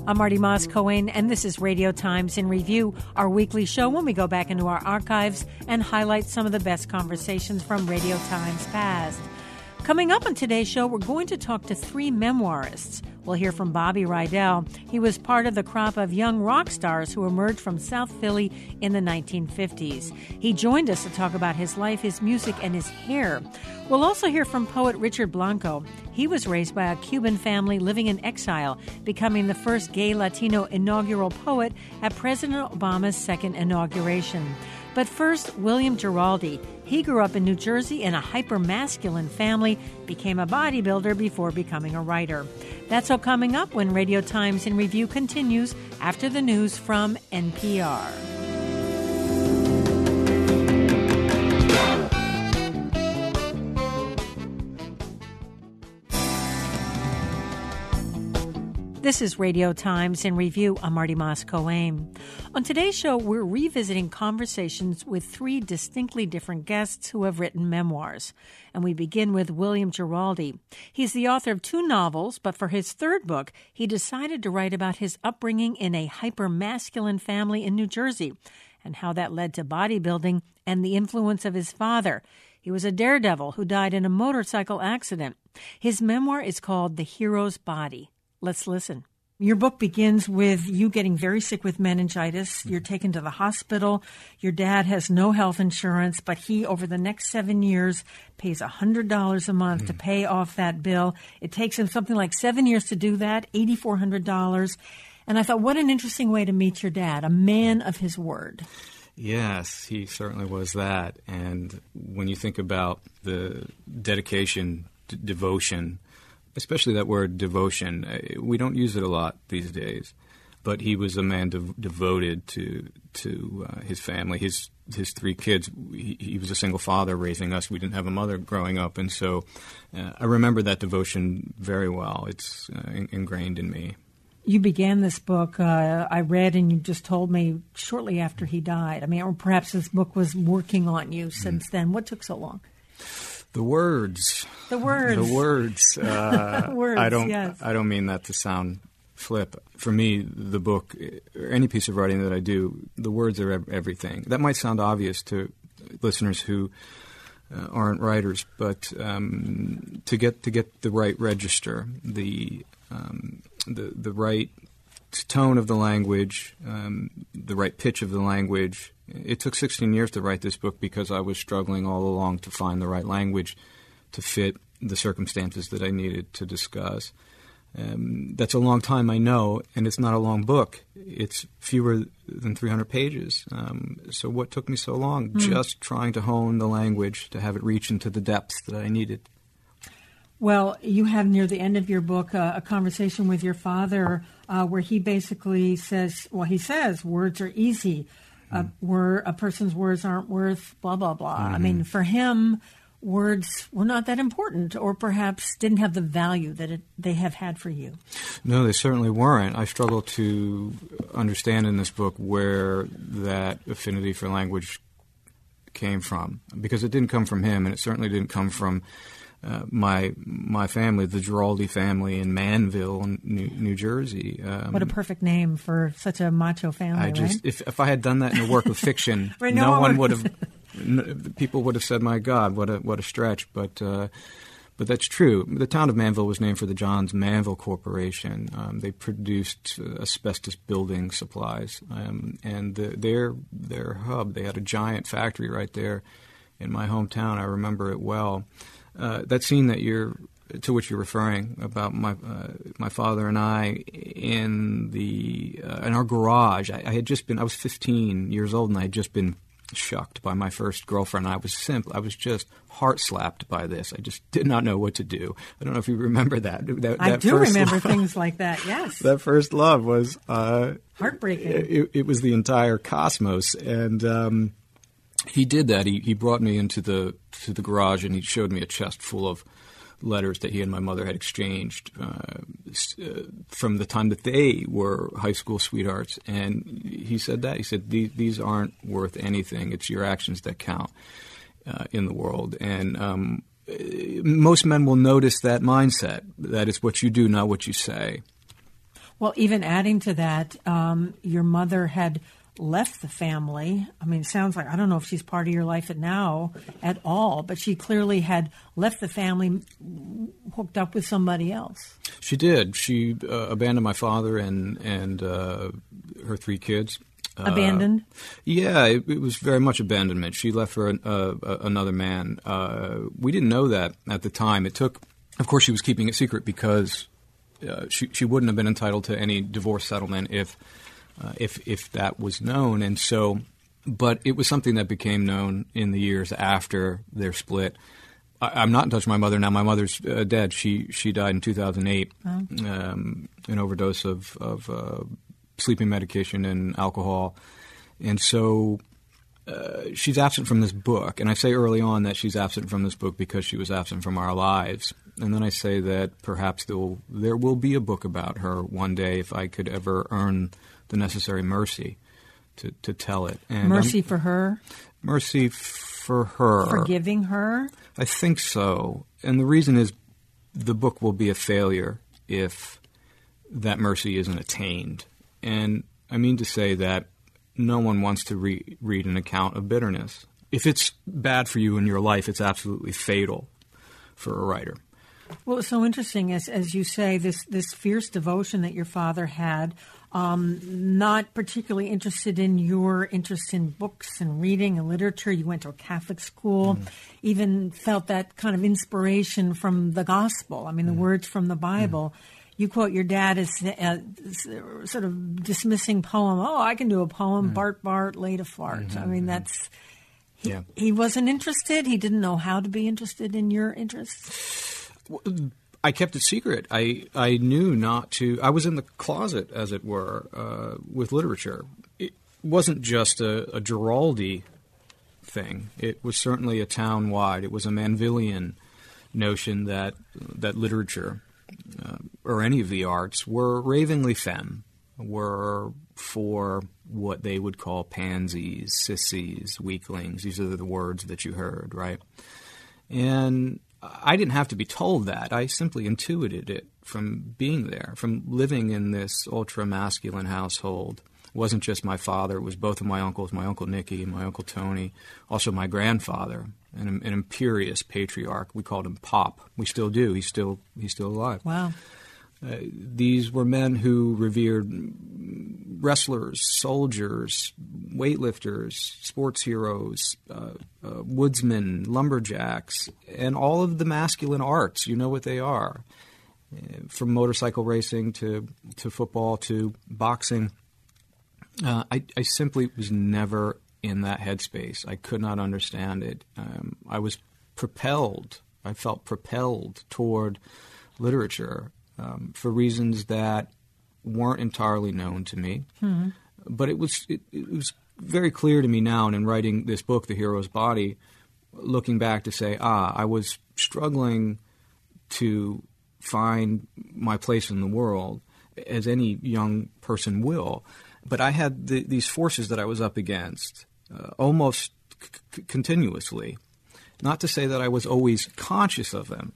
I'm Marty Moss-Coane, and this is Radio Times in Review, our weekly show when we go back into our archives and highlight some of the best conversations from Radio Times past. Coming up on today's show, we're going to talk to three memoirists. We'll hear from Bobby Rydell. He was part of the crop of young rock stars who emerged from South Philly in the 1950s. He joined us to talk about his life, his music, and his hair. We'll also hear from poet Richard Blanco. He was raised by a Cuban family living in exile, becoming the first gay Latino inaugural poet at President Obama's second inauguration. But first, William Giraldi. He grew up in New Jersey in a hyper-masculine family, became a bodybuilder before becoming a writer. That's all coming up when Radio Times in Review continues after the news from NPR. This is Radio Times in Review. I'm Marty Moss-Coane. On today's show, we're revisiting conversations with three distinctly different guests who have written memoirs. And we begin with William Giraldi. He's the author of two novels, but for his third book, he decided to write about his upbringing in a hyper-masculine family in New Jersey and how that led to bodybuilding and the influence of his father. He was a daredevil who died in a motorcycle accident. His memoir is called The Hero's Body. Let's listen. Your book begins with you getting very sick with meningitis. You're taken to the hospital. Your dad has no health insurance, but he, over the next 7 years, pays $100 a month to pay off that bill. It takes him something like 7 years to do that, $8,400. And I thought, what an interesting way to meet your dad, a man of his word. Yes, he certainly was that. And when you think about the dedication, devotion, especially that word devotion, we don't use it a lot these days. But he was a man devoted to his family, his three kids. He was a single father raising us. We didn't have a mother growing up, and so I remember that devotion very well. It's ingrained in me. You began this book, I read, and you just told me shortly after he died. I mean, or perhaps this book was working on you since then. What took so long? The words. The words. Words, yes. I don't mean that to sound flip. For me, the book, or any piece of writing that I do, the words are everything. That might sound obvious to listeners who aren't writers, but to get the right register, the right tone of the language, the right pitch of the language. It took 16 years to write this book because I was struggling all along to find the right language to fit the circumstances that I needed to discuss. That's a long time, I know, and it's not a long book. It's fewer than 300 pages. So what took me so long? Just trying to hone the language to have it reach into the depths that I needed. Well, you have near the end of your book a conversation with your father where he basically says, he says words are easy. A person's words aren't worth blah, blah, blah. I mean, for him, words were not that important or perhaps didn't have the value that they have had for you. No, they certainly weren't. I struggle to understand in this book where that affinity for language came from, because it didn't come from him, and it certainly didn't come from my family, the Giraldi family in Manville, New Jersey. What a perfect name for such a macho family, right? If I had done that in a work of fiction, right, no one would have. People would have said, "My God, what a stretch!" But that's true. The town of Manville was named for the Johns Manville Corporation. They produced asbestos building supplies, and their hub. They had a giant factory right there in my hometown. I remember it well. That scene to which you're referring about my father and I in our garage. I was 15 years old, and I had just been shucked by my first girlfriend. I was just heart slapped by this. I just did not know what to do. I don't know if you remember that. I do remember things like that. Yes, that first love was heartbreaking. It was the entire cosmos, and he did that. He brought me into the garage, and he showed me a chest full of letters that he and my mother had exchanged from the time that they were high school sweethearts. And he said that. He said, these aren't worth anything. It's your actions that count in the world. And most men will notice that mindset, that it's what you do, not what you say. Well, even adding to that, your mother had left the family. I mean, it sounds like, I don't know if she's part of your life now at all, but she clearly had left the family, hooked up with somebody else. She did. She abandoned my father and her 3 kids. Abandoned? Yeah, it was very much abandonment. She left for another man. We didn't know that at the time. It took, of course, she was keeping it secret because she wouldn't have been entitled to any divorce settlement if that was known. And so, but it was something that became known in the years after their split. I'm not in touch with my mother now. My mother's dead. She died in 2008, an overdose of sleeping medication and alcohol. And so she's absent from this book. And I say early on that she's absent from this book because she was absent from our lives. And then I say that perhaps there will be a book about her one day if I could ever earn the necessary mercy to tell it. And mercy for her? Mercy for her. Forgiving her? I think so. And the reason is the book will be a failure if that mercy isn't attained. And I mean to say that no one wants to read an account of bitterness. If it's bad for you in your life, it's absolutely fatal for a writer. Well, it's so interesting, as you say, this fierce devotion that your father had, not particularly interested in your interest in books and reading and literature. You went to a Catholic school, even felt that kind of inspiration from the gospel. I mean, the words from the Bible. You quote your dad as sort of dismissing poem. Oh, I can do a poem. Bart laid a fart. I mean, that's... He wasn't interested. He didn't know how to be interested in your interests. I kept it secret. I knew not to. I was in the closet, as it were, with literature. It wasn't just a Giraldi thing. It was certainly a town-wide. It was a Manvillian notion that literature or any of the arts were ravingly femme, were for what they would call pansies, sissies, weaklings. These are the words that you heard, right? And I didn't have to be told that. I simply intuited it from being there, from living in this ultra-masculine household. It wasn't just my father. It was both of my uncles, my Uncle Nicky and my Uncle Tony, also my grandfather, an imperious patriarch. We called him Pop. We still do. He's still alive. Wow. These were men who revered wrestlers, soldiers, weightlifters, sports heroes, woodsmen, lumberjacks, and all of the masculine arts. You know what they are, from motorcycle racing to football to boxing. I simply was never in that headspace. I could not understand it. I was propelled. I felt propelled toward literature for reasons that weren't entirely known to me. Mm-hmm. But it was very clear to me now, and in writing this book, The Hero's Body, looking back to say, I was struggling to find my place in the world, as any young person will. But I had these forces that I was up against almost continuously. Not to say that I was always conscious of them,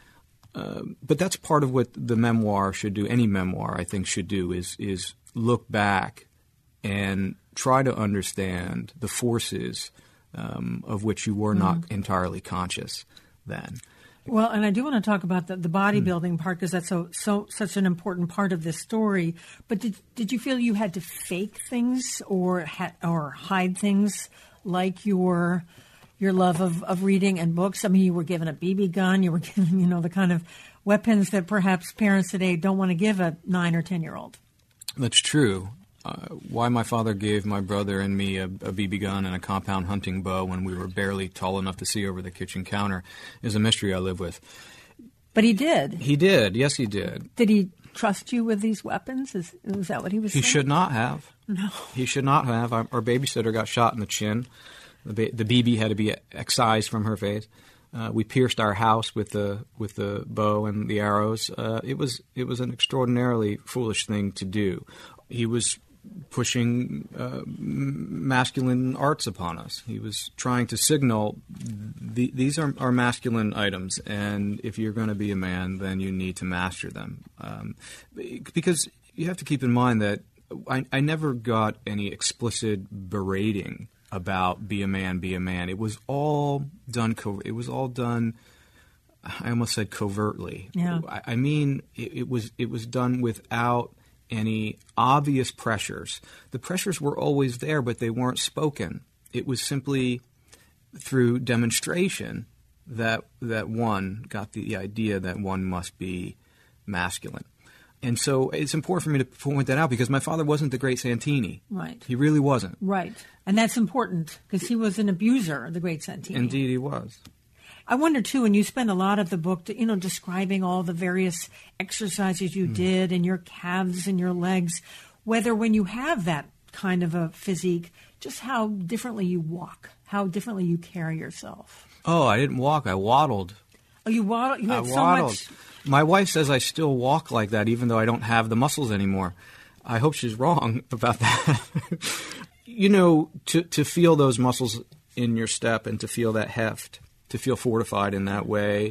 but that's part of what the memoir should do. Any memoir, I think, should do is look back and try to understand the forces of which you were not entirely conscious then. Well, and I do want to talk about the bodybuilding part, because that's such an important part of this story. But did you feel you had to fake things or hide things like your love of reading and books? I mean, you were given a BB gun. You were given, the kind of weapons that perhaps parents today don't want to give a 9 or 10-year-old. That's true. Why my father gave my brother and me a BB gun and a compound hunting bow when we were barely tall enough to see over the kitchen counter is a mystery I live with. But he did. He did. Yes, he did. Did he trust you with these weapons? Was that what he was saying? He should not have. No. He should not have. Our babysitter got shot in the chin. The BB had to be excised from her face. We pierced our house with the bow and the arrows. It was an extraordinarily foolish thing to do. He was pushing masculine arts upon us. He was trying to signal these are masculine items, and if you're going to be a man, then you need to master them. Because you have to keep in mind that I never got any explicit berating about be a man, be a man. It was all done. It was all done. I almost said covertly. Yeah. I mean, it was done without any obvious pressures. The pressures were always there, but they weren't spoken. It was simply through demonstration that one got the idea that one must be masculine. And so it's important for me to point that out because my father wasn't the great Santini. Right. He really wasn't. Right. And that's important because he was an abuser, the great Santini. Indeed he was. I wonder, too, and you spend a lot of the book, describing all the various exercises you did and your calves and your legs, whether when you have that kind of a physique, just how differently you walk, how differently you carry yourself. Oh, I didn't walk. I waddled. Oh, you waddled? You had I so waddled. much. My wife says I still walk like that even though I don't have the muscles anymore. I hope she's wrong about that. To feel those muscles in your step and to feel that heft, to feel fortified in that way,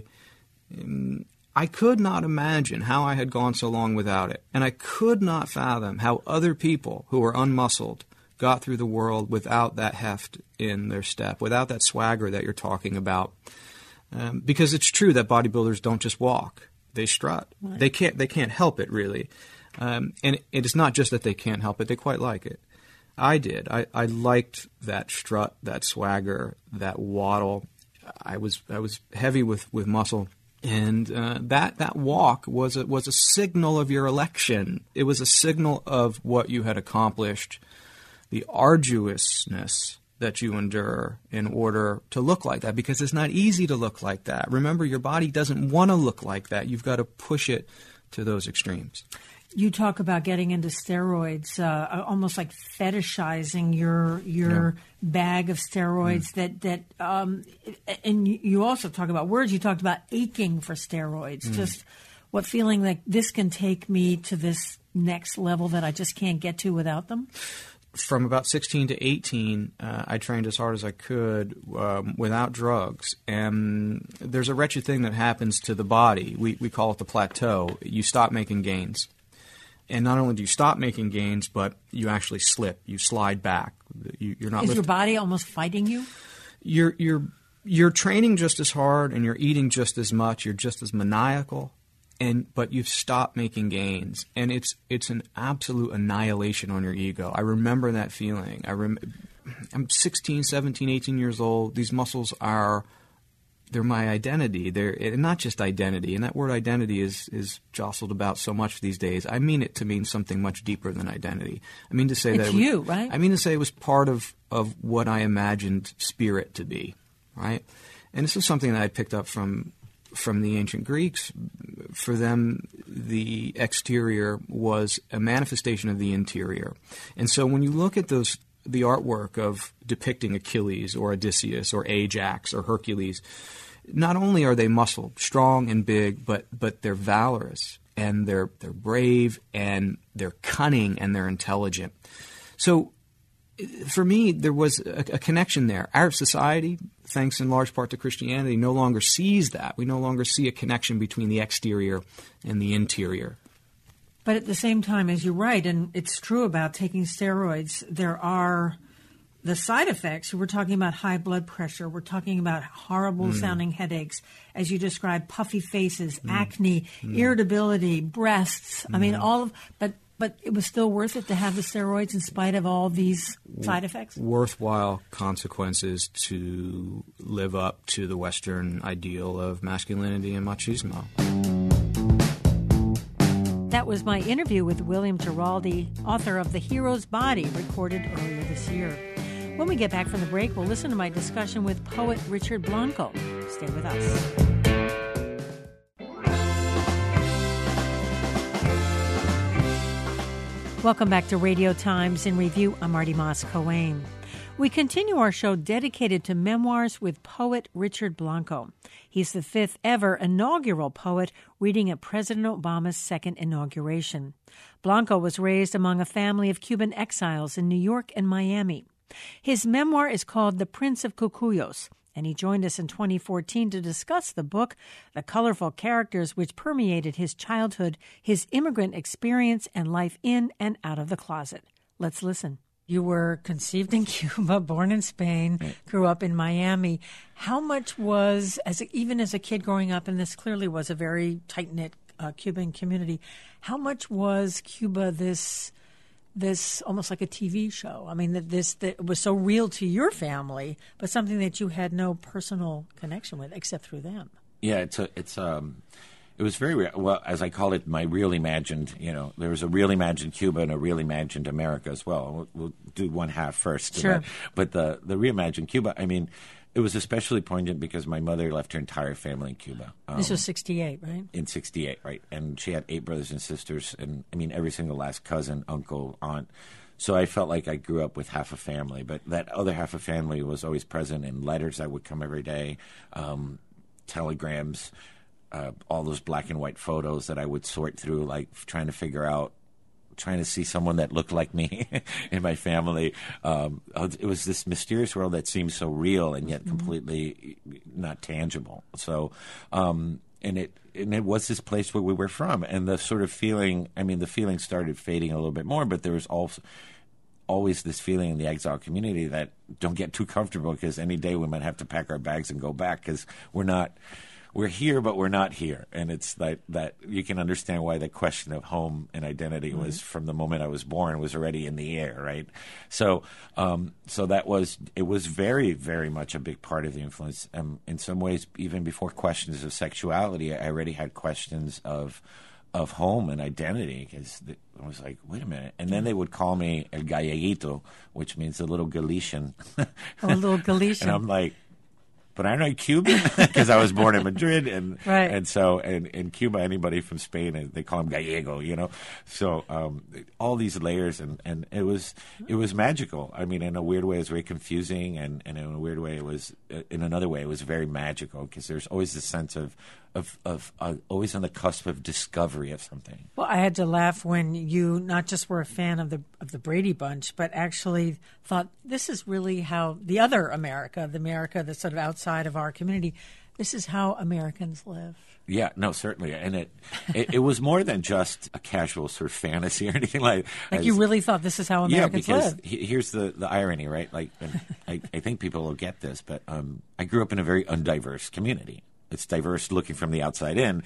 I could not imagine how I had gone so long without it. And I could not fathom how other people who were unmuscled got through the world without that heft in their step, without that swagger that you're talking about. Because it's true that bodybuilders don't just walk. They strut. Right. They can't help it, really. And it is not just that they can't help it. They quite like it. I did. I liked that strut, that swagger, that waddle. I was heavy with muscle. And that walk was a signal of your election. It was a signal of what you had accomplished, the arduousness that you endure in order to look like that, because it's not easy to look like that. Remember, your body doesn't want to look like that. You've got to push it to those extremes. You talk about getting into steroids, almost like fetishizing your bag of steroids. And you also talk about words. You talked about aching for steroids. Just what feeling like this can take me to this next level that I just can't get to without them. From about 16 to 18, I trained as hard as I could without drugs. And there's a wretched thing that happens to the body. We call it the plateau. You stop making gains. And not only do you stop making gains, but you actually slip. You slide back. You're not. Is your body almost fighting you? You're training just as hard, and you're eating just as much. You're just as maniacal, but you've stopped making gains, and it's an absolute annihilation on your ego. I remember that feeling. I'm 16, 17, 18 years old. These muscles they're my identity. They're not just identity, and that word identity is jostled about so much these days. I mean it to mean something much deeper than identity. I mean to say that you, right? I mean to say it was part of what I imagined spirit to be, right? And this is something that I picked up from the ancient Greeks. For them, the exterior was a manifestation of the interior. And so when you look at the artwork of depicting Achilles or Odysseus or Ajax or Hercules, not only are they muscled, strong and big, but they're valorous and they're brave and they're cunning and they're intelligent. So for me, there was a connection there. Our society, thanks in large part to Christianity, no longer sees that. We no longer see a connection between the exterior and the interior. But at the same time, as you're right, and it's true about taking steroids, there are the side effects. We're talking about high blood pressure. We're talking about horrible-sounding headaches, as you described, puffy faces, acne, irritability, breasts. I mean, but it was still worth it to have the steroids in spite of all these side effects? Worthwhile consequences to live up to the Western ideal of masculinity and machismo. That was my interview with William Giraldi, author of The Hero's Body, recorded earlier this year. When we get back from the break, we'll listen to my discussion with poet Richard Blanco. Stay with us. Welcome back to Radio Times in Review. I'm Marty Moss-Coane. We continue our show dedicated to memoirs with poet Richard Blanco. He's the fifth ever inaugural poet reading at President Obama's second inauguration. Blanco was raised among a family of Cuban exiles in New York and Miami. His memoir is called The Prince of Cucuyos, And he joined us in 2014 to discuss the book, the colorful characters which permeated his childhood, his immigrant experience, and life in and out of the closet. Let's listen. You were conceived in Cuba, born in Spain, grew up in Miami. How much was, even as a kid growing up, and this clearly was a very tight-knit Cuban community, how much was Cuba this almost like a TV show? I mean, that was so real to your family, but something that you had no personal connection with except through them. Yeah, it was very real. Well, as I call it, my real imagined, there was a real imagined Cuba and a real imagined America as well. We'll do one half first. Sure. But the reimagined Cuba, I mean, it was especially poignant because my mother left her entire family in Cuba. This was 68, right? In 68, right. And she had 8 brothers and sisters, and I mean, every single last cousin, uncle, aunt. So I felt like I grew up with half a family, but that other half a family was always present in letters that would come every day, telegrams, all those black and white photos that I would sort through, like trying to see someone that looked like me in my family. It was this mysterious world that seemed so real and yet completely not tangible. So, and it was this place where we were from, and the sort of feeling. I mean, the feeling started fading a little bit more, but there was also always this feeling in the exile community that don't get too comfortable because any day we might have to pack our bags and go back because we're here, but we're not here. And it's like that you can understand why the question of home and identity was, from the moment I was born, was already in the air, right? So it was very, very much a big part of the influence. In some ways, even before questions of sexuality, I already had questions of home and identity, because I was like, wait a minute. And then they would call me El Galleguito, which means the little Galician. A little Galician. And I'm like, but aren't I Cuban? Because I was born in Madrid, and right. And so in Cuba, anybody from Spain, they call him Gallego, So all these layers, and it was magical. I mean, in a weird way, it was very confusing, and in a weird way, in another way, it was very magical because there's always this sense of always on the cusp of discovery of something. Well, I had to laugh when you not just were a fan of the Brady Bunch, but actually thought this is really how the other America, the America that's sort of outside of our community, this is how Americans live. Yeah, no, certainly, and it was more than just a casual sort of fantasy or anything like. You really thought this is how Americans live. Yeah, because here's the irony, right? Like, and I think people will get this, but I grew up in a very undiverse community. It's diverse looking from the outside in,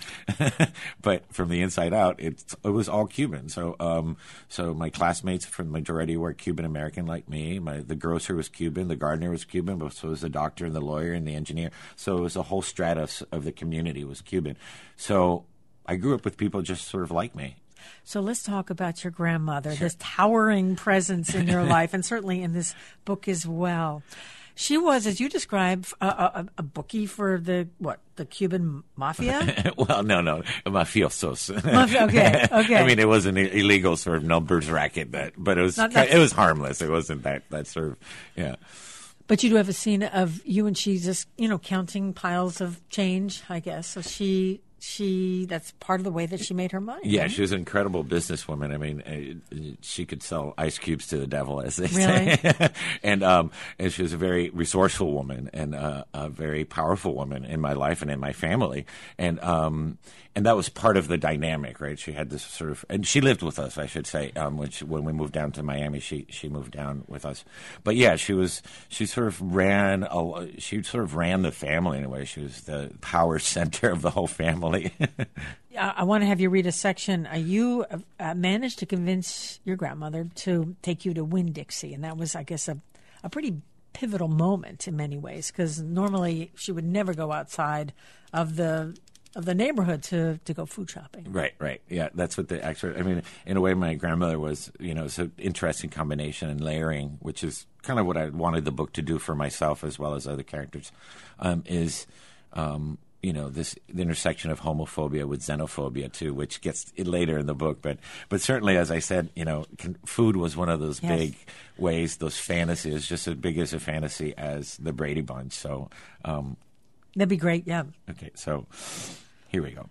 but from the inside out, it was all Cuban. So, so my classmates, for the majority, were Cuban American like me. The grocer was Cuban, the gardener was Cuban, but so was the doctor and the lawyer and the engineer. So it was a whole strata of the community was Cuban. So I grew up with people just sort of like me. So let's talk about your grandmother, Sure. This towering presence in your life, and certainly in this book as well. She was, as you described, a bookie for the Cuban mafia? Well, no, mafiosos. Okay. I mean, it was an illegal sort of numbers racket, but it was it was harmless. It wasn't that sort of, yeah. But you do have a scene of you and she just, counting piles of change, I guess. So she that's part of the way that she made her money. Yeah, right? she was an incredible businesswoman. I mean, she could sell ice cubes to the devil, as they really? say. And she was a very resourceful woman and a very powerful woman in my life and in my family. And that was part of the dynamic, right? She had this sort of, and she lived with us, I should say. When we moved down to Miami, she moved down with us. But yeah, she sort of ran the family in a way. She was the power center of the whole family. I want to have you read a section. You managed to convince your grandmother to take you to Winn-Dixie, and that was, I guess, a pretty pivotal moment in many ways, because normally she would never go outside of the neighborhood to go food shopping. Right. Yeah, that's what I mean, in a way, my grandmother was, it's an interesting combination and layering, which is kind of what I wanted the book to do for myself as well as other characters, the intersection of homophobia with xenophobia too, which gets later in the book. But certainly, as I said, food was one of those big ways, those fantasies, just as big as a fantasy as the Brady Bunch. So that'd be great, yeah. Okay, so here we go.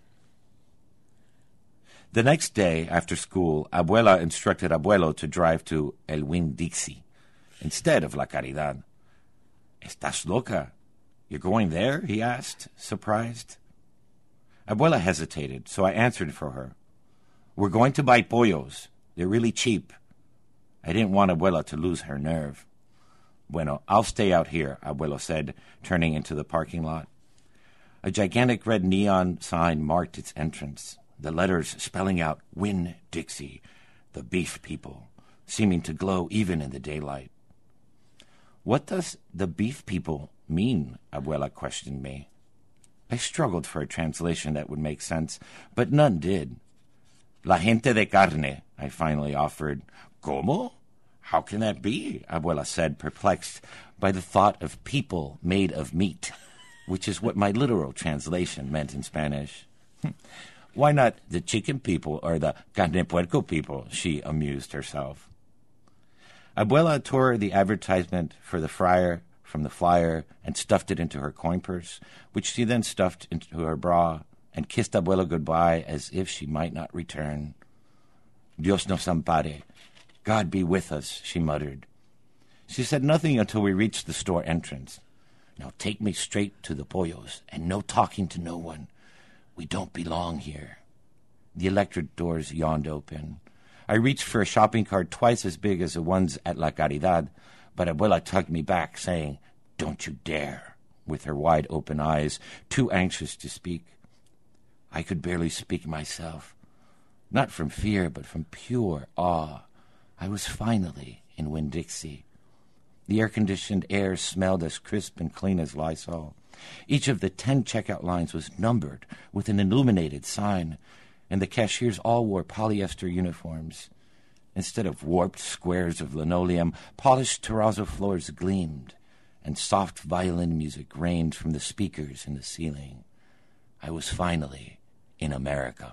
The next day after school, Abuela instructed Abuelo to drive to El Winn-Dixie instead of La Caridad. ¿Estás loca? "You're going there?" he asked, surprised. Abuela hesitated, so I answered for her. "We're going to buy pollos. They're really cheap." I didn't want Abuela to lose her nerve. "Bueno, I'll stay out here," Abuelo said, turning into the parking lot. A gigantic red neon sign marked its entrance, the letters spelling out Winn-Dixie, the beef people, seeming to glow even in the daylight. "What does the beef people mean?" Abuela questioned me. I struggled for a translation that would make sense, but none did. "La gente de carne," I finally offered. "Como? How can that be?" Abuela said, perplexed by the thought of people made of meat, which is what my literal translation meant in Spanish. "Why not the chicken people or the carne puerco people?" she amused herself. Abuela tore the advertisement for the fryer from the flyer and stuffed it into her coin purse, which she then stuffed into her bra and kissed Abuela goodbye as if she might not return. "Dios nos ampare. God be with us," she muttered. She said nothing until we reached the store entrance. "Now take me straight to the pollos, and no talking to no one. We don't belong here." The electric doors yawned open. I reached for a shopping cart twice as big as the ones at La Caridad, but Abuela tugged me back, saying, "Don't you dare," with her wide-open eyes, too anxious to speak. I could barely speak myself, not from fear, but from pure awe. I was finally in Winn-Dixie. The air-conditioned air smelled as crisp and clean as Lysol. Each of the 10 checkout lines was numbered with an illuminated sign, and the cashiers all wore polyester uniforms. Instead of warped squares of linoleum, polished terrazzo floors gleamed, and soft violin music rained from the speakers in the ceiling. I was finally in America.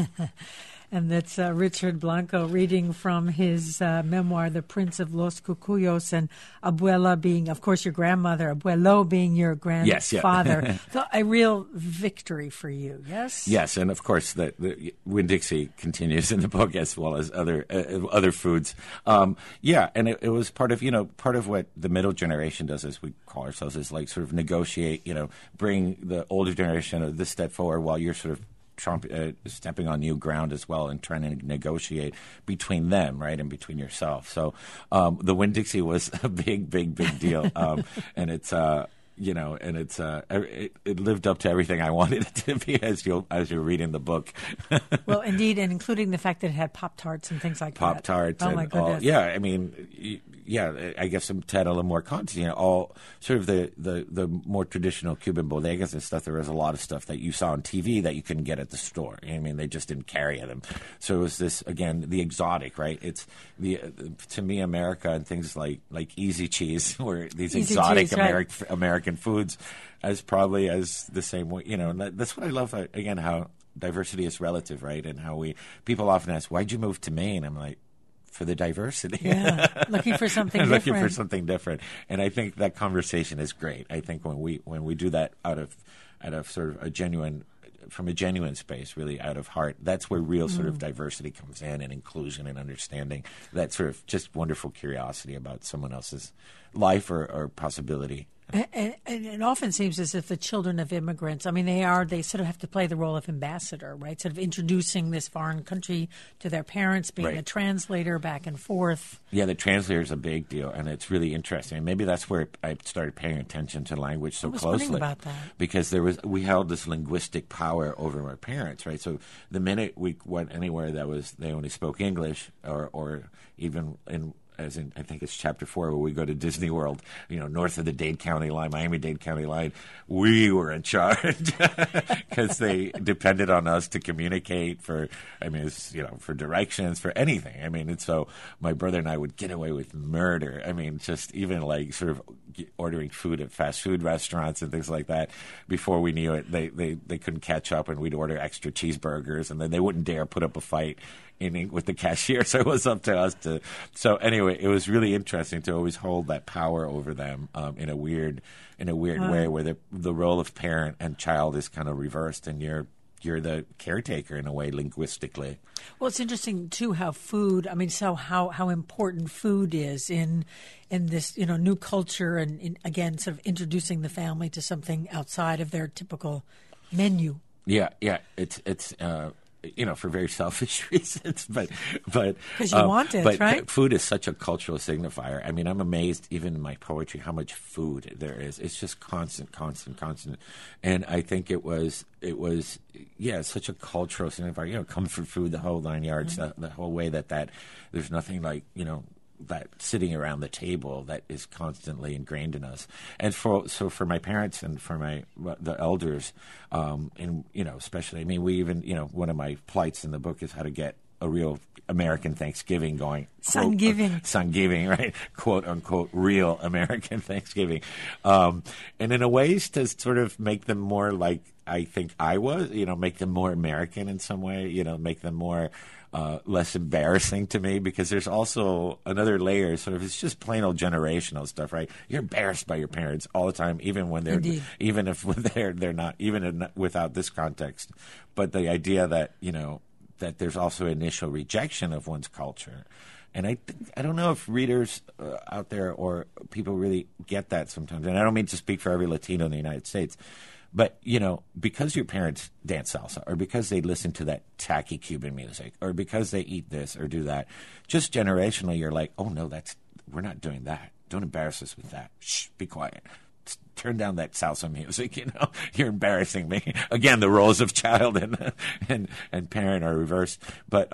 And that's Richard Blanco reading from his memoir, The Prince of Los Cucuyos, and Abuela being, of course, your grandmother, Abuelo being your grandfather. Yes, yeah. So a real victory for you, yes? Yes, and of course, the Winn-Dixie continues in the book as well as other foods. And it was part of what the middle generation does, as we call ourselves, is like sort of negotiate, bring the older generation of this step forward while you're sort of stepping on new ground as well and trying to negotiate between them, right, and between yourself. So the Winn-Dixie was a big deal, and it's it lived up to everything I wanted it to be as you're reading the book. Well, indeed, and including the fact that it had Pop-Tarts and things like that. Pop-Tarts. Oh, my goodness. I guess to add a little more content, all sort of the more traditional Cuban bodegas and stuff. There was a lot of stuff that you saw on TV that you couldn't get at the store. I mean, they just didn't carry them. So it was this, again, the exotic, right? It's to me, America and things like Easy Cheese, where these Easy exotic cheese, right. American foods, as probably as the same way, and that's what I love, again, how diversity is relative, right? And how people often ask, "Why'd you move to Maine?" I'm like, for the diversity. Yeah, looking for something different. Looking for something different. And I think that conversation is great. I think when we do that out of sort of from a genuine space, really out of heart, that's where real sort of diversity comes in, and inclusion and understanding, that sort of just wonderful curiosity about someone else's life or possibility. And it often seems as if the children of immigrants, I mean, they sort of have to play the role of ambassador, right? Sort of introducing this foreign country to their parents, being right. a translator back and forth. Yeah, the translator is a big deal, and it's really interesting. And maybe that's where I started paying attention to language so closely. I was wondering about that. Because we held this linguistic power over our parents, right? So the minute we went anywhere they only spoke English, or even as in, I think it's chapter 4, where we go to Disney World, north of the Dade County line, Miami-Dade County line, we were in charge because they depended on us to communicate for directions, for anything. I mean, and so my brother and I would get away with murder. I mean, just even like sort of ordering food at fast food restaurants and things like that. Before we knew it, they couldn't catch up, and we'd order extra cheeseburgers, and then they wouldn't dare put up a fight with the cashier, so it was up to us to. So anyway, it was really interesting to always hold that power over them in a weird way, where the role of parent and child is kind of reversed, and you're you're the caretaker in a way linguistically. Well, it's interesting too how food. I mean, so how important food is in this new culture, and again, sort of introducing the family to something outside of their typical menu. Yeah. It's for very selfish reasons, but because you want it, but right? Food is such a cultural signifier. I mean, I'm amazed even in my poetry how much food there is. It's just constant, and I think it was such a cultural signifier. Comfort food, the whole 9 yards, the whole way that there's nothing like that sitting around the table that is constantly ingrained in us. And for my parents and for the elders, and especially, I mean, we even one of my plights in the book is how to get a real American Thanksgiving going. Sungiving, right? Quote unquote, real American Thanksgiving. And in a ways to sort of make them more like I think I was, make them more American in some way, make them more less embarrassing to me, because there's also another layer. Sort of, it's just plain old generational stuff, right? You're embarrassed by your parents all the time, even when they're, Indeed. even if they're not, without this context. But the idea that that there's also initial rejection of one's culture, and I don't know if readers out there or people really get that sometimes. And I don't mean to speak for every Latino in the United States. But, because your parents dance salsa, or because they listen to that tacky Cuban music, or because they eat this or do that, just generationally, you're like, oh, no, we're not doing that. Don't embarrass us with that. Shh, be quiet. Turn down that salsa music, You're embarrassing me. Again, the roles of child and parent are reversed. But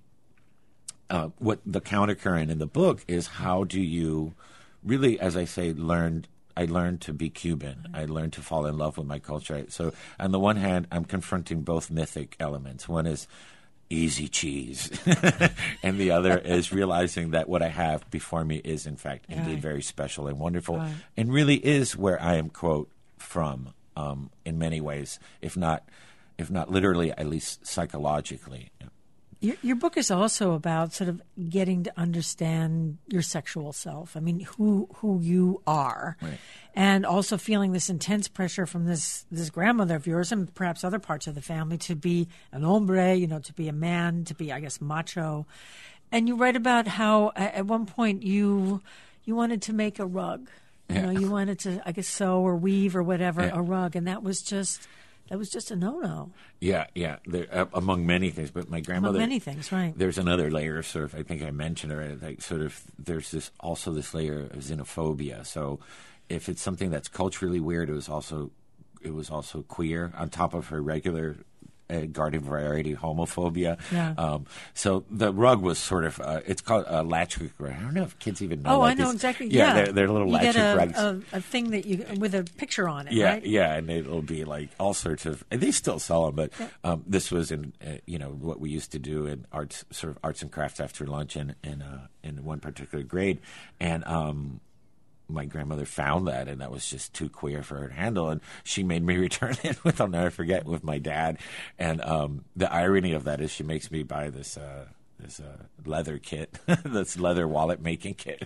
what the countercurrent in the book is, how do you really, as I say, I learned to be Cuban. I learned to fall in love with my culture. So on the one hand, I'm confronting both mythic elements. One is easy cheese, and the other is realizing that what I have before me is, in fact, indeed very special and wonderful, and really is where I am, quote, from, in many ways, if not literally, at least psychologically. Your book is also about sort of getting to understand your sexual self. I mean, who you are, right. And also feeling this intense pressure from this grandmother of yours, and perhaps other parts of the family, to be an hombre, to be a man, to be, I guess, macho. And you write about how at one point you wanted to make a rug. You wanted to, I guess, sew or weave or whatever, a rug, and that was just a no-no. Yeah. There, among many things, but my grandmother. Among many things, right? There's another layer of sort of, I think I mentioned already, like sort of, there's this layer of xenophobia. So, if it's something that's culturally weird, it was also queer on top of her regular garden variety homophobia. Yeah. So the rug was sort of it's called a latchkey rug. I don't know if kids even know. Oh, I know exactly. Yeah, they're little latchkey rugs. A thing that you with a picture on it. Yeah, right? Yeah, and it'll be like all sorts of. And they still sell them, but this was in what we used to do in arts and crafts after lunch in one particular grade, and my grandmother found that, and that was just too queer for her to handle, and she made me return it I'll never forget, with my dad. And the irony of that is she makes me buy this leather kit, this leather wallet making kit,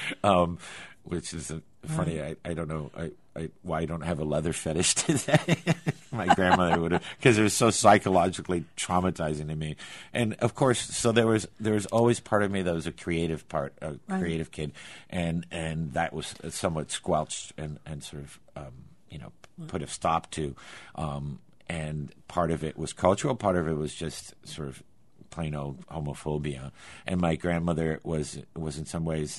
which is funny. I don't know why I don't have a leather fetish today. My grandmother would have, because it was so psychologically traumatizing to me. And of course, so there was always part of me that was a creative kid, and that was somewhat squelched and sort of put a stop to. And part of it was cultural, part of it was just sort of plain old homophobia. And my grandmother was in some ways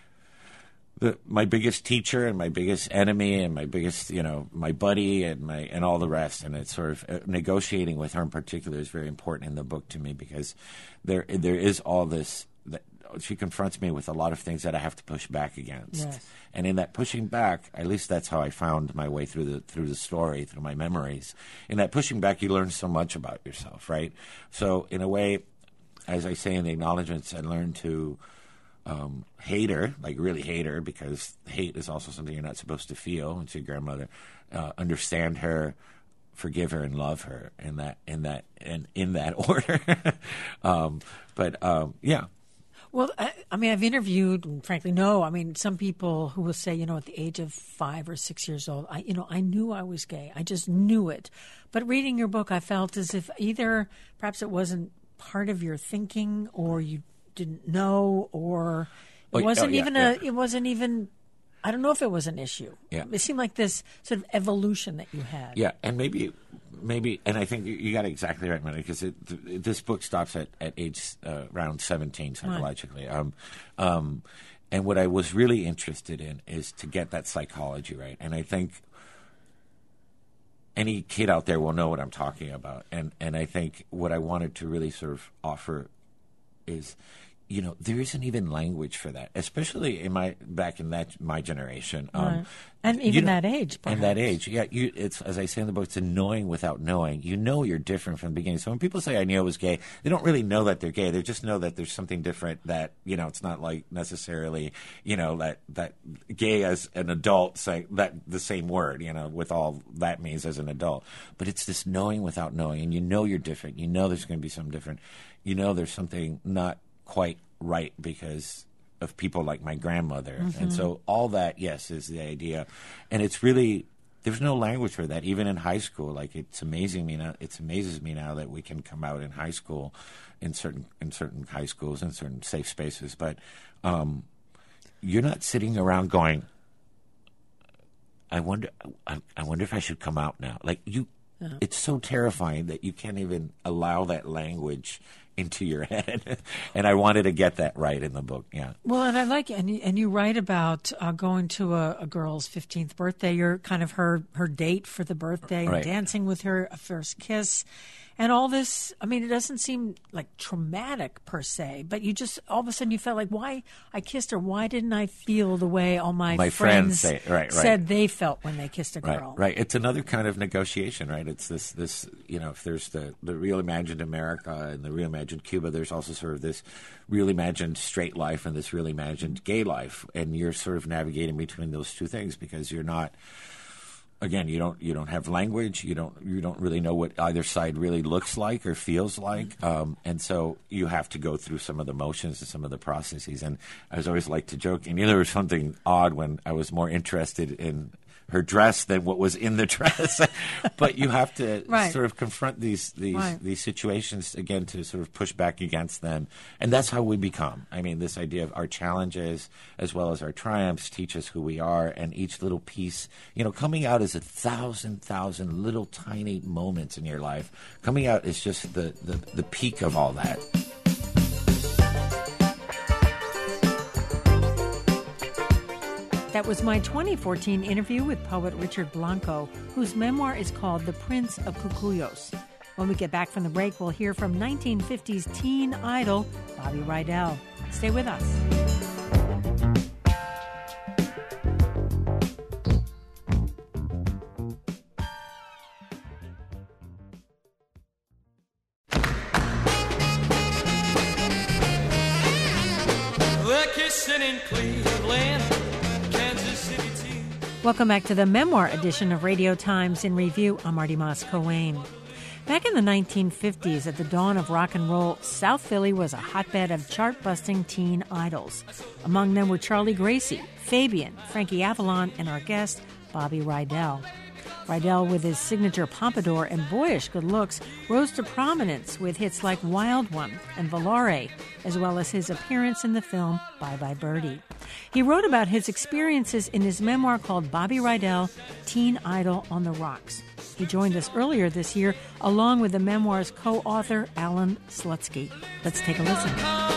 my biggest teacher and my biggest enemy and my biggest, my buddy and all the rest. And it's sort of negotiating with her in particular is very important in the book to me, because there is all this that she confronts me with a lot of things that I have to push back against. Yes. And in that pushing back, at least that's how I found my way through the story, through my memories. In that pushing back, you learn so much about yourself, right? So in a way, as I say in the acknowledgments, I learned to hate her, like really hate her, because hate is also something you're not supposed to feel. It's your grandmother. Understand her, forgive her, and love her, in that order. Yeah. Well, I mean, I've interviewed, and frankly, some people who will say, at the age of 5 or 6 years old, I knew I was gay. I just knew it. But reading your book, I felt as if either perhaps it wasn't part of your thinking, or you didn't know, or it wasn't even. I don't know if it was an issue. Yeah. It seemed like this sort of evolution that you had. Yeah, and maybe, and I think you got it exactly right, Manny, because this book stops at age around 17 psychologically. Right. And what I was really interested in is to get that psychology right. And I think any kid out there will know what I'm talking about. And I think what I wanted to really sort of offer is, there isn't even language for that, especially back in my generation, right. And even that age, perhaps. And that age, yeah. It's, as I say in the book, it's a knowing without knowing. You're different from the beginning. So when people say I knew I was gay, they don't really know that they're gay. They just know that there's something different. That it's not like necessarily that gay as an adult saying that the same word, with all that means as an adult. But it's this knowing without knowing, and you're different. There's going to be something different. There's something not quite right because of people like my grandmother. Mm-hmm. And so all that, yes, is the idea. And it's really, there's no language for that, even in high school. Like, it amazes me now that we can come out in high school, in certain high schools, in certain safe spaces. But you're not sitting around going, I wonder if I should come out now. Like, it's so terrifying that you can't even allow that language into your head. And I wanted to get that right in the book. Yeah. Well, and I like it. And you write about going to a girl's 15th birthday. You're kind of her date for the birthday, right. And dancing with her, a first kiss. And all this, I mean, it doesn't seem like traumatic per se, but you just, all of a sudden you felt like, why I kissed her, why didn't I feel the way all my friends said they felt when they kissed a girl? Right. It's another kind of negotiation, right? It's this if there's the real imagined America and the real imagined Cuba, there's also sort of this real imagined straight life and this real imagined gay life. And you're sort of navigating between those two things because you're not, again, you don't have language. You don't really know what either side really looks like or feels like, and so you have to go through some of the motions and some of the processes. And I always like to joke. And there was something odd when I was more interested in her dress than what was in the dress. But you have to sort of confront these situations again to sort of push back against them, and that's how we become. I mean, this idea of our challenges as well as our triumphs teach us who we are, and each little piece, coming out is 1,000 little tiny moments in your life. Coming out is just the peak of all that. That was my 2014 interview with poet Richard Blanco, whose memoir is called The Prince of Cucuyos. When we get back from the break, we'll hear from 1950s teen idol Bobby Rydell. Stay with us. We're kissing in Cleveland. Welcome back to the memoir edition of Radio Times in Review. I'm Marty Moss-Coane. Back in the 1950s, at the dawn of rock and roll, South Philly was a hotbed of chart-busting teen idols. Among them were Charlie Gracie, Fabian, Frankie Avalon, and our guest, Bobby Rydell. Rydell, with his signature pompadour and boyish good looks, rose to prominence with hits like Wild One and Volare, as well as his appearance in the film Bye Bye Birdie. He wrote about his experiences in his memoir called Bobby Rydell, Teen Idol on the Rocks. He joined us earlier this year, along with the memoir's co-author, Alan Slutsky. Let's take a listen.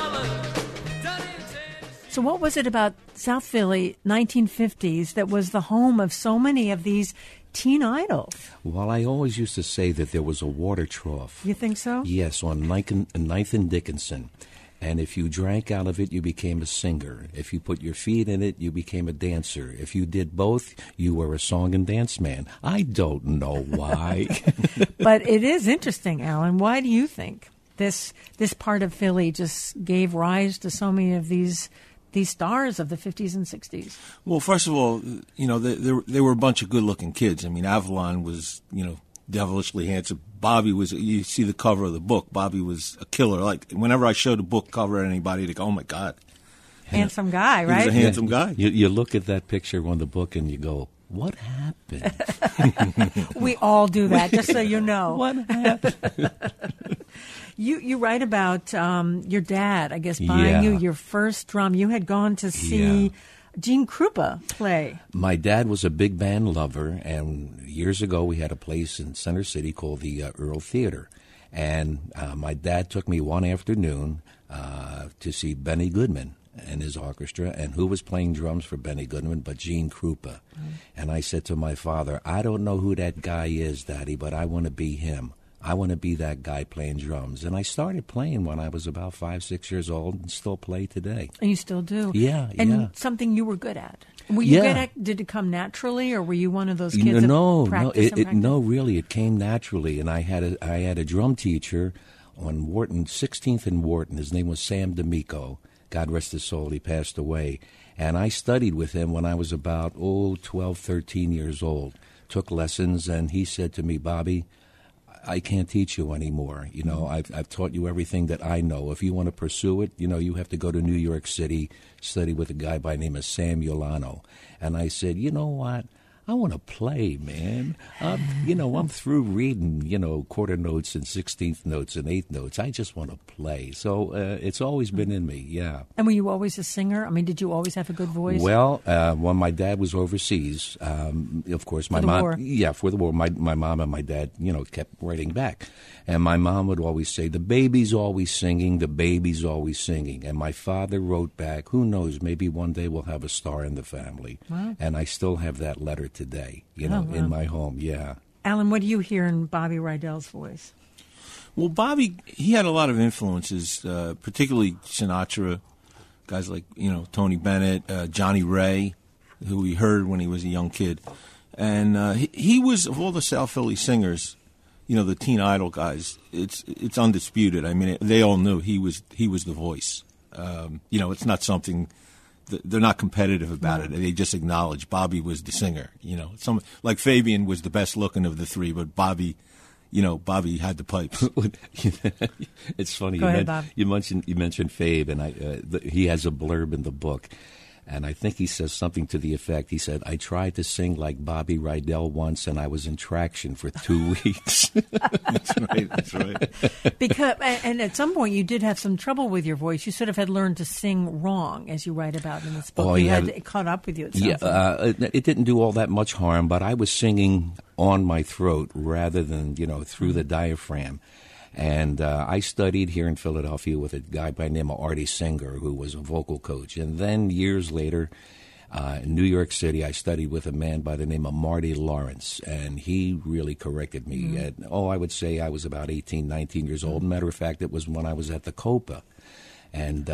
So what was it about South Philly, 1950s, that was the home of so many of these teen idols? Well, I always used to say that there was a water trough. You think so? Yes, on 9th and Dickinson. And if you drank out of it, you became a singer. If you put your feet in it, you became a dancer. If you did both, you were a song and dance man. I don't know why. But it is interesting, Alan. Why do you think this part of Philly just gave rise to so many of these stars of the 50s and 60s? Well, first of all, they were a bunch of good-looking kids. I mean, Avalon was, devilishly handsome, Bobby was, you see the cover of the book, Bobby was a killer. Like, whenever I showed the book cover at anybody, they go, oh, my God. Handsome guy, right? He was a handsome guy. You look at that picture on the book and you go, what happened? We all do that, just so you know. What happened? You write about your dad, I guess, buying you your first drum. You had gone to see Gene Krupa play. My dad was a big band lover, and years ago we had a place in Center City called the Earl Theater. And my dad took me one afternoon to see Benny Goodman and his orchestra, and who was playing drums for Benny Goodman but Gene Krupa. And I said to my father, I don't know who that guy is, Daddy, but I want to be him. I want to be that guy playing drums. And I started playing when I was about 5, 6 years old and still play today. And you still do? Yeah, and something you were good at. Were you good at, did it come naturally, or were you one of those kids that practiced? No, really, it came naturally. And I had a drum teacher on Wharton, 16th and Wharton. His name was Sam D'Amico. God rest his soul, he passed away. And I studied with him when I was about, 12, 13 years old. Took lessons, and he said to me, Bobby, I can't teach you anymore. You know, I've taught you everything that I know. If you want to pursue it, you know, you have to go to New York City, study with a guy by the name of Sam Yolano. And I said, you know what? I want to play, man. I'm through reading, quarter notes and 16th notes and 8th notes. I just want to play. So it's always been in me, yeah. And were you always a singer? I mean, did you always have a good voice? Well, when my dad was overseas, of course, my mom... War. Yeah, for the war. My mom and my dad, kept writing back. And my mom would always say, the baby's always singing, the baby's always singing. And my father wrote back, who knows, maybe one day we'll have a star in the family. Wow. And I still have that letter today, in my home, yeah. Alan, what do you hear in Bobby Rydell's voice? Well, Bobby, he had a lot of influences, particularly Sinatra, guys like, Tony Bennett, Johnny Ray, who we heard when he was a young kid. And he was, of all the South Philly singers, the teen idol guys, it's undisputed. I mean, they all knew he was the voice. It's not something... They're not competitive about it. They just acknowledge Bobby was the singer. Some like Fabian was the best looking of the three, but Bobby had the pipes. It's funny. Go ahead, Bob. You mentioned Fabe, and he has a blurb in the book, and I think he says something to the effect. He said, "I tried to sing like Bobby Rydell once, and I was in traction for 2 weeks." That's right. Because and at some point you did have some trouble with your voice. You sort of had learned to sing wrong, as you write about in this book. It caught up with you. It didn't do all that much harm, but I was singing on my throat rather than through the diaphragm. And I studied here in Philadelphia with a guy by the name of Artie Singer, who was a vocal coach. And then years later, in New York City, I studied with a man by the name of Marty Lawrence. And he really corrected me. I would say I was about 18, 19 years old. Matter of fact, it was when I was at the Copa. And,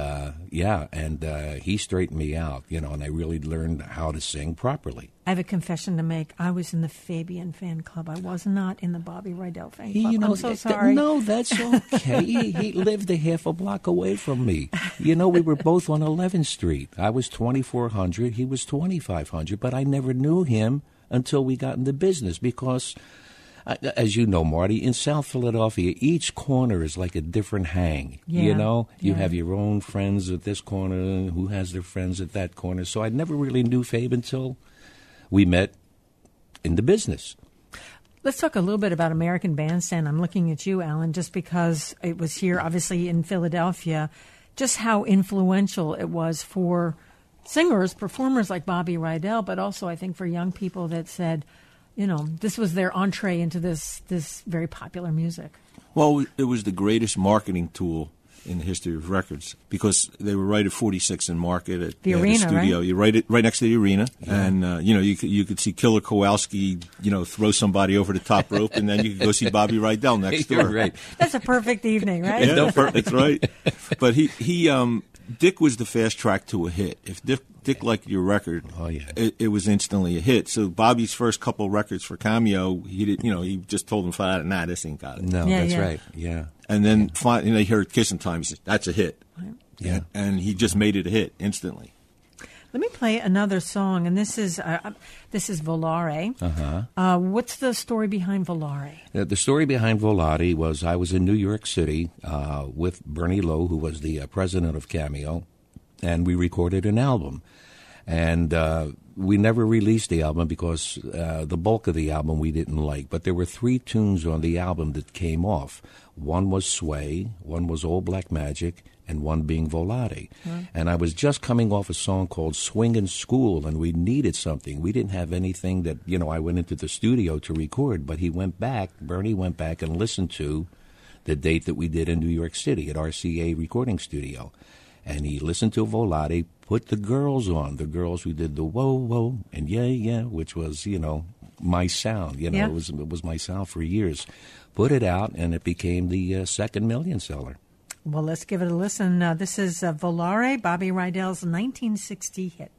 he straightened me out, and I really learned how to sing properly. I have a confession to make. I was in the Fabian fan club. I was not in the Bobby Rydell fan club. I'm so sorry. No, that's okay. He lived a half a block away from me. We were both on 11th Street. I was 2400, he was 2500, but I never knew him until we got into business because... as you know, Marty, in South Philadelphia, each corner is like a different hang. Yeah. You have your own friends at this corner, who has their friends at that corner. So I never really knew Fabe until we met in the business. Let's talk a little bit about American Bandstand. I'm looking at you, Alan, just because it was here, obviously, in Philadelphia, just how influential it was for singers, performers like Bobby Rydell, but also I think for young people that said, this was their entree into this very popular music. Well, it was the greatest marketing tool in the history of records because they were right at 46th and Market at the arena, studio. Right? You're right next to the arena, and you could see Killer Kowalski, throw somebody over the top rope, and then you could go see Bobby Rydell next door. Right. That's a perfect evening, right? Yeah, that's right. But Dick was the fast track to a hit. If Dick liked your record, it was instantly a hit. So Bobby's first couple records for Cameo, he just told him flat out, "Nah, this ain't got it." No, that's right. Yeah. And then finally, they heard "Kissin' Time." He said, "That's a hit." Yeah. And he just made it a hit instantly. Let me play another song, and this is Volare. What's the story behind Volare? The story behind Volare was I was in New York City with Bernie Lowe, who was the president of Cameo, and we recorded an album. And we never released the album because the bulk of the album we didn't like. But there were 3 tunes on the album that came off. One was Sway, one was Old Black Magic, and one being Volare. And I was just coming off a song called Swingin' School, and we needed something. We didn't have anything that, I went into the studio to record, but Bernie went back and listened to the date that we did in New York City at RCA Recording Studio. And he listened to Volare, put the girls on, the girls who did the whoa, whoa, and yeah, yeah, which was, my sound. It was my sound for years. Put it out, and it became the second million seller. Well, let's give it a listen. This is Volare, Bobby Rydell's 1960 hit.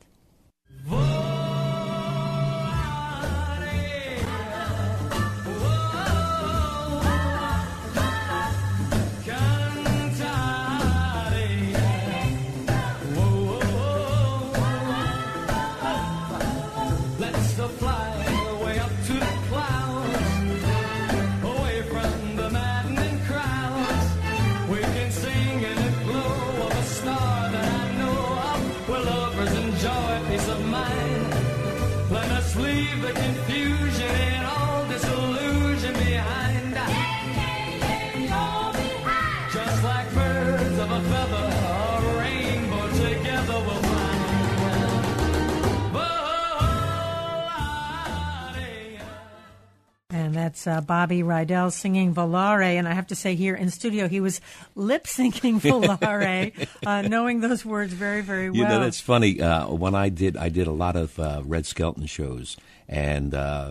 That's Bobby Rydell singing Volare, and I have to say here in studio he was lip-syncing Volare, knowing those words very, very well. That's funny. When I did a lot of Red Skelton shows, and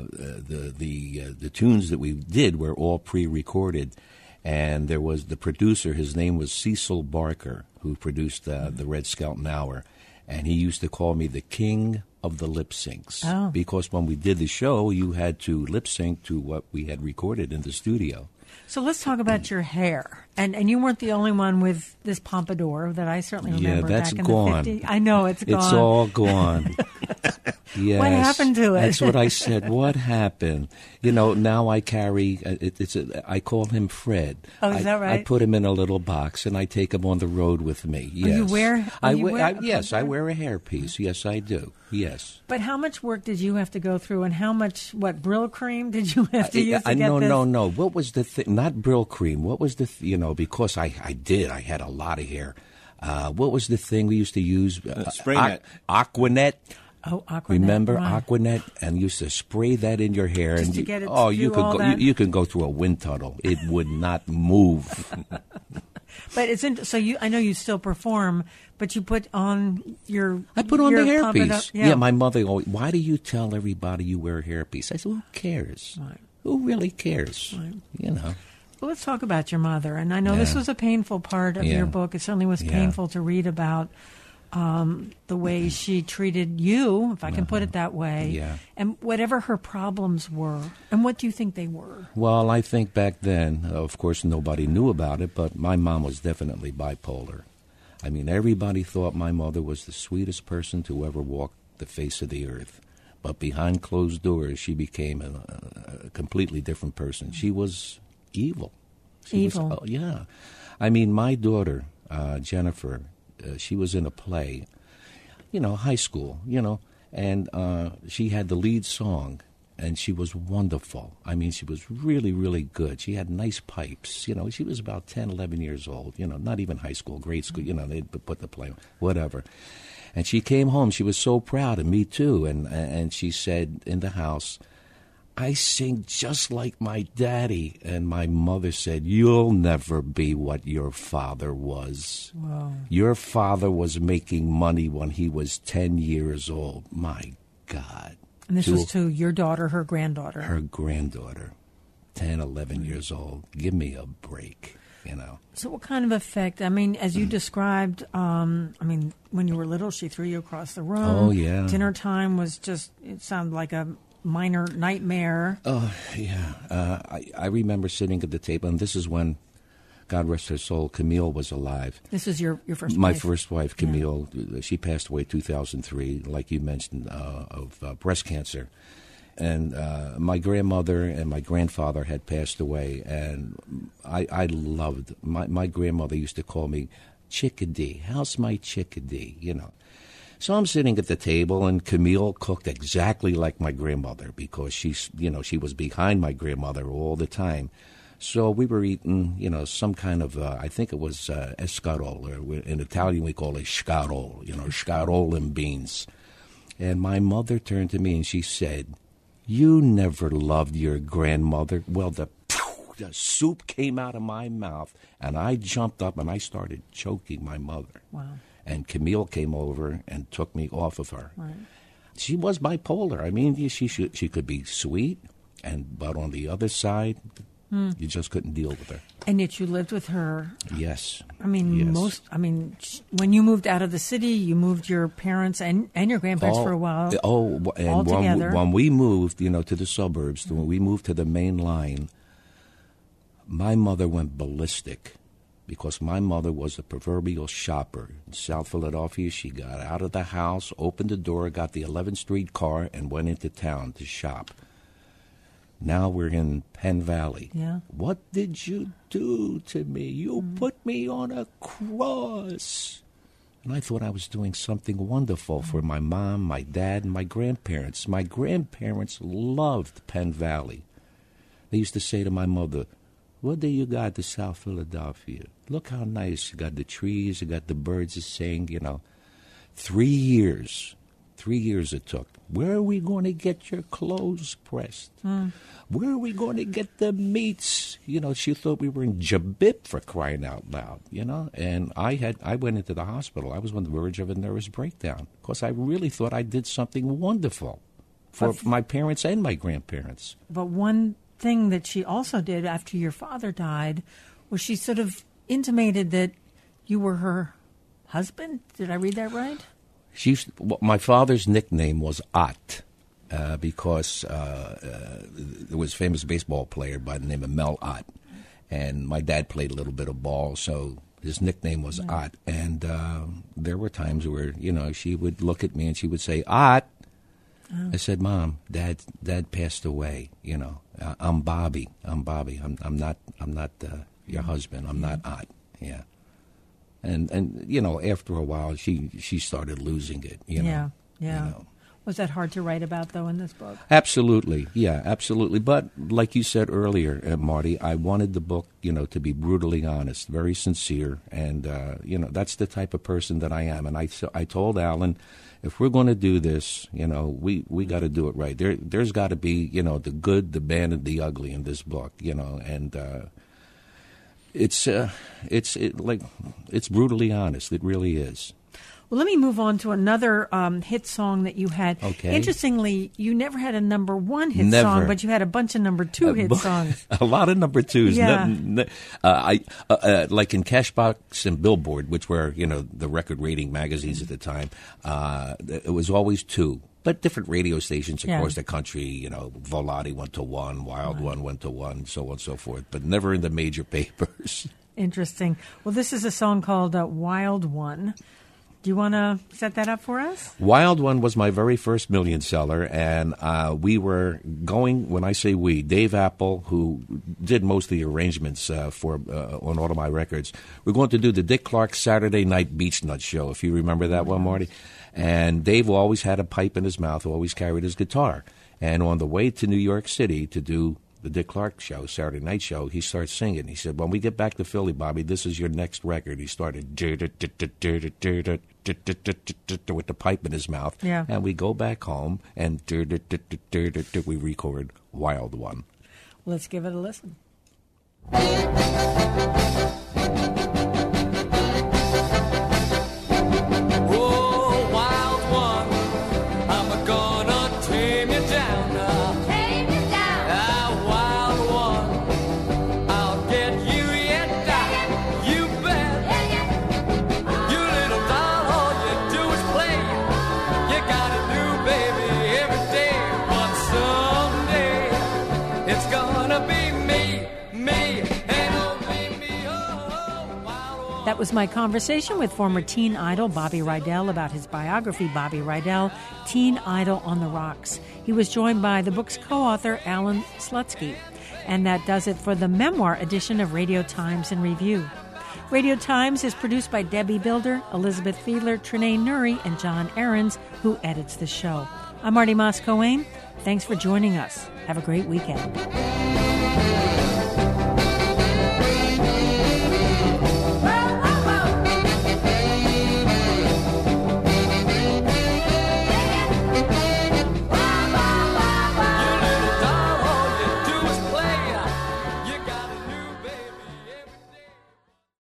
the tunes that we did were all pre-recorded, and there was the producer. His name was Cecil Barker, who produced the Red Skelton Hour, and he used to call me the king of the lip syncs, because when we did the show, you had to lip sync to what we had recorded in the studio. So let's talk about your hair. And you weren't the only one with this pompadour that I certainly remember back in gone. the 50s. I know, it's gone. It's all gone. Yes. What happened to it? That's what I said. What happened? Now I carry, I call him Fred. Oh, is that right? I put him in a little box, and I take him on the road with me. Yes. You wear I wear a hairpiece. Yes, I do. Yes. But how much work did you have to go through, and how much, Brill cream did you have to use to get this? No. What was the thing? Not Brill cream. What was the because I had a lot of hair. What was the thing we used to use? Spray net. Aquanet. Oh, Aquanet. Remember right. Aquanet? And used to spray that in your hair. Just and to get it you could go through a wind tunnel. It would not move. But I know you still perform, but you put on your. I put on the hairpiece. Yeah, my mother always. Why do you tell everybody you wear a hairpiece? I said, who cares? Right. Who really cares? Right. Well, let's talk about your mother. And I know this was a painful part of your book. It certainly was painful to read about the way she treated you, if I can put it that way, and whatever her problems were. And what do you think they were? Well, I think back then, of course, nobody knew about it, but my mom was definitely bipolar. I mean, everybody thought my mother was the sweetest person to ever walk the face of the earth. But behind closed doors, she became a completely different person. She was evil. Yeah. I mean, my daughter, Jennifer, she was in a play, high school, and she had the lead song, and she was wonderful. I mean, she was really, really good. She had nice pipes. She was about 10, 11 years old, not even high school, grade school, they'd put the play, whatever. And she came home. She was so proud, and me too. And she said in the house, I sing just like my daddy. And my mother said, you'll never be what your father was. Wow. Your father was making money when he was 10 years old. My God. And this was to your daughter, her granddaughter. Her granddaughter, 10, 11 years old. Give me a break, So what kind of effect, as you described, when you were little, she threw you across the room. Oh, yeah. Dinner time was it sounded like a minor nightmare. Oh, yeah. I remember sitting at the table, and this is when God rest her soul, Camille was alive. This is your first My wife? first wife, Camille. She passed away 2003, like you mentioned, of breast cancer. And my grandmother and my grandfather had passed away, and I loved, my grandmother used to call me Chickadee. How's my chickadee? You know. So I'm sitting at the table, and Camille cooked exactly like my grandmother because she was behind my grandmother all the time. So we were eating, some kind of, I think it was escarole, or in Italian we call it scarole, scarole and beans. And my mother turned to me and she said, "You never loved your grandmother." Well, the soup came out of my mouth, and I jumped up and I started choking my mother. Wow. And Camille came over and took me off of her. Right. She was bipolar. I mean, she could be sweet, but on the other side, you just couldn't deal with her. And yet you lived with her. Yes. I mean, Yes. when you moved out of the city, you moved your parents and your grandparents for a while. And all together. when we moved, to the suburbs, when we moved to the main line, my mother went ballistic because my mother was a proverbial shopper. In South Philadelphia, she got out of the house, opened the door, got the 11th Street car, and went into town to shop. Now we're in Penn Valley. Yeah. What did you do to me? You put me on a cross. And I thought I was doing something wonderful for my mom, my dad, and my grandparents. My grandparents loved Penn Valley. They used to say to my mother, "What do you got to South Philadelphia? Look how nice. You got the trees, you got the birds sing, 3 years. 3 years it took. Where are we going to get your clothes pressed? Where are we going to get the meats?" She thought we were in Jabip, for crying out loud, And I went into the hospital. I was on the verge of a nervous breakdown because I really thought I did something wonderful for my parents and my grandparents. But one thing that she also did after your father died was she sort of intimated that you were her husband. Did I read that right? My father's nickname was Ott because there was a famous baseball player by the name of Mel Ott, and my dad played a little bit of ball, so his nickname was Ott. And there were times where she would look at me and she would say, "Ott." I said, "Mom, Dad passed away. I'm Bobby. I'm Bobby. I'm not your husband. I'm not Ott." Yeah. And after a while, she started losing it. Yeah. Was that hard to write about, though, in this book? Absolutely. Yeah, absolutely. But like you said earlier, Marty, I wanted the book, to be brutally honest, very sincere. And, that's the type of person that I am. And I told Alan, if we're going to do this, we got to do it right. There's got to be, the good, the bad, and the ugly in this book, and it's brutally honest. It really is. Well, let me move on to another hit song that you had. Okay. Interestingly, you never had a number one hit Never. song, but you had a bunch of number two hit songs. A lot of number twos. Yeah. Like in Cashbox and Billboard, which were, the record rating magazines at the time, it was always two. But different radio stations across the country, Volati went to one, Wild One went to one, so on and so forth, but never in the major papers. Interesting. Well, this is a song called Wild One. Do you want to set that up for us? Wild One was my very first million seller, and we were going, when I say we, Dave Apple, who did most of the arrangements on all of my records, we're going to do the Dick Clark Saturday Night Beach Nut Show, if you remember that one, Marty. And Dave always had a pipe in his mouth, always carried his guitar. And on the way to New York City to do the Dick Clark show, Saturday Night Show, he starts singing. He said, "When we get back to Philly, Bobby, this is your next record." He started with the pipe in his mouth. Yeah. And we go back home and we record Wild One. Let's give it a listen. Oh, wild one, I'm gonna tame you down now. Tame you down. Ah, wild one, I'll get you yet. You bet. You little doll, all you do is play. You gotta do, baby, every day. But someday it's gonna be me, and only me. Oh. That was my conversation with former teen idol Bobby Rydell about his biography, Bobby Rydell, Teen Idol on the Rocks. He was joined by the book's co-author, Alan Slutsky. And that does it for the memoir edition of Radio Times in Review. Radio Times is produced by Debbie Builder, Elizabeth Fiedler, Trinae Nuri, and John Ahrens, who edits the show. I'm Marty Moscowane. Thanks for joining us. Have a great weekend.